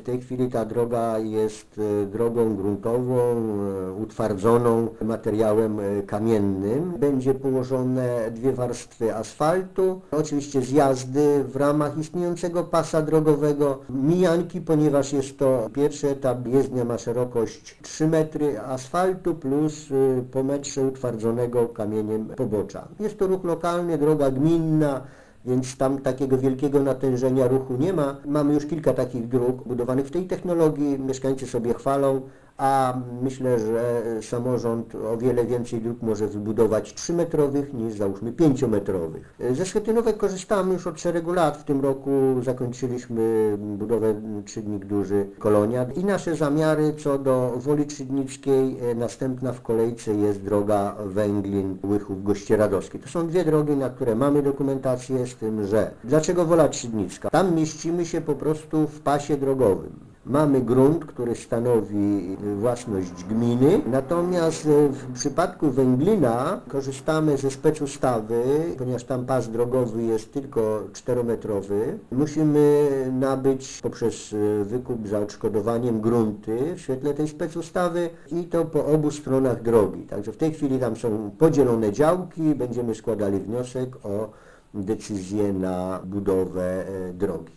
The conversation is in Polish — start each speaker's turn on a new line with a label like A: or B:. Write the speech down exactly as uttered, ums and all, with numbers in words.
A: tej chwili ta droga jest drogą gruntową, utwardzoną materiałem kamiennym. Będzie położone dwie warstwy asfaltu, oczywiście zjazdy w ramach istniejącego pasa drogowego, mijanki, ponieważ jest to pierwszy etap, jezdnia ma szerokość trzy metry asfaltu plus po metrze utwardzonego kamieniem pobocza. Jest to ruch lokalny, droga gminna, więc tam takiego wielkiego natężenia ruchu nie ma. Mamy już kilka takich dróg budowanych w tej technologii, mieszkańcy sobie chwalą, a myślę, że samorząd o wiele więcej dróg może wybudować trzymetrowych niż załóżmy pięciometrowych. Ze schetynówek korzystamy już od szeregu lat. W tym roku zakończyliśmy budowę Trzydnik Duży Kolonia i nasze zamiary co do Woli Trzydnickiej, następna w kolejce jest droga Węglin Łychów Goście Radowskie. To są dwie drogi, na które mamy dokumentację, z tym, że dlaczego Wola Trzydnicka? Tam mieścimy się po prostu w pasie drogowym. Mamy grunt, który stanowi własność gminy, natomiast w przypadku Węglina korzystamy ze specustawy, ponieważ tam pas drogowy jest tylko czterometrowy. Musimy nabyć poprzez wykup za odszkodowaniem grunty w świetle tej specustawy i to po obu stronach drogi. Także w tej chwili tam są podzielone działki, będziemy składali wniosek o decyzję na budowę drogi.